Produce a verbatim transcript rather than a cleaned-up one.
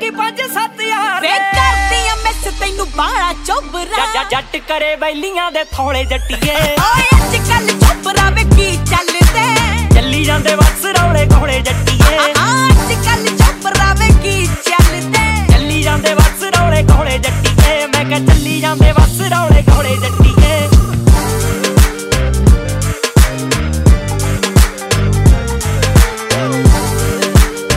ਦੀ ਪੰਜ ਸੱਤ ਯਾਰ ਵੇ ਕਰਦੀ ਆ ਮਿਸ ਤੈਨੂੰ ਬਾਲਾ ਚੋਬਰਾ ਜੱਟ ਕਰੇ ਬੈਲੀਆਂ ਦੇ ਥੋੜੇ ਜੱਟੀਏ ਓਏ ਅੱਜ ਕੱਲ ਚੋਬਰਾ ਵੇ ਕੀ ਚੱਲਦੇ ਚੱਲੀ ਜਾਂਦੇ ਵਕਸ ਰੌਲੇ ਘੋੜੇ ਜੱਟੀਏ